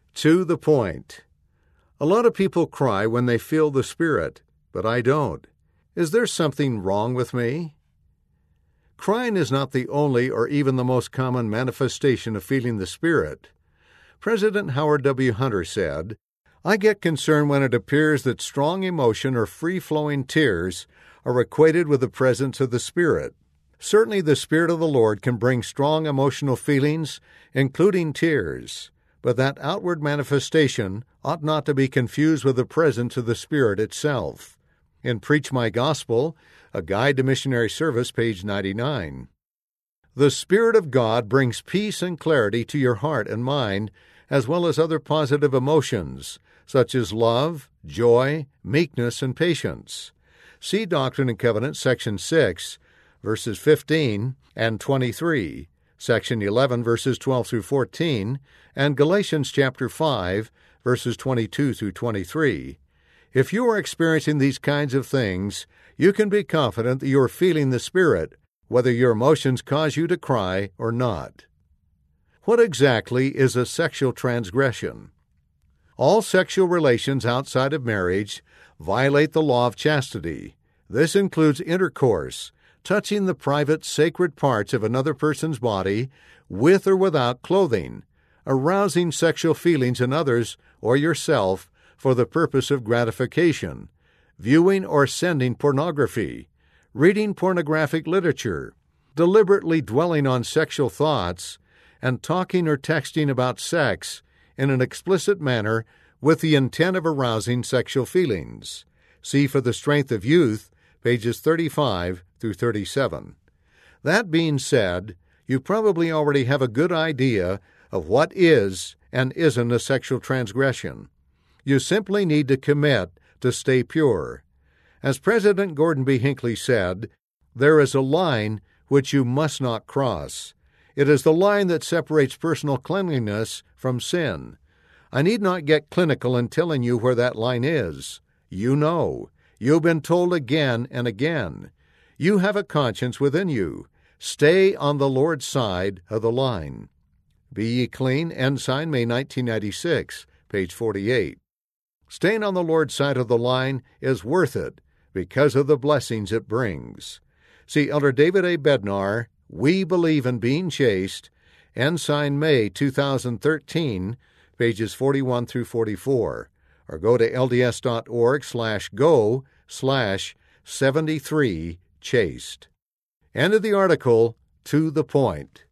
To the point. A lot of people cry when they feel the Spirit, but I don't. Is there something wrong with me? Crying is not the only or even the most common manifestation of feeling the Spirit. President Howard W. Hunter said, "I get concerned when it appears that strong emotion or free-flowing tears are equated with the presence of the Spirit. Certainly the Spirit of the Lord can bring strong emotional feelings, including tears, but that outward manifestation ought not to be confused with the presence of the Spirit itself." In Preach My Gospel, A Guide to Missionary Service, page 99. The Spirit of God brings peace and clarity to your heart and mind, as well as other positive emotions, such as love, joy, meekness, and patience. See Doctrine and Covenants, section 6, verses 15 and 23, section 11, verses 12 through 14, and Galatians chapter 5, verses 22 through 23. If you are experiencing these kinds of things, you can be confident that you are feeling the Spirit, whether your emotions cause you to cry or not. What exactly is a sexual transgression? All sexual relations outside of marriage violate the law of chastity. This includes intercourse, touching the private, sacred parts of another person's body, with or without clothing, arousing sexual feelings in others or yourself for the purpose of gratification, viewing or sending pornography, reading pornographic literature, deliberately dwelling on sexual thoughts, and talking or texting about sex in an explicit manner with the intent of arousing sexual feelings. See For the Strength of Youth, pages 35 through 37. That being said, you probably already have a good idea of what is and isn't a sexual transgression. You simply need to commit to stay pure. As President Gordon B. Hinckley said, "There is a line which you must not cross. It is the line that separates personal cleanliness from sin. I need not get clinical in telling you where that line is. You know. You've been told again and again. You have a conscience within you. Stay on the Lord's side of the line." Be Ye Clean, Ensign, May 1996, page 48. Staying on the Lord's side of the line is worth it because of the blessings it brings. See Elder David A. Bednar, We Believe in Being Chaste, Ensign, May 2013, pages 41 through 44, or go to lds.org/go/73chaste. End of the article. To the point.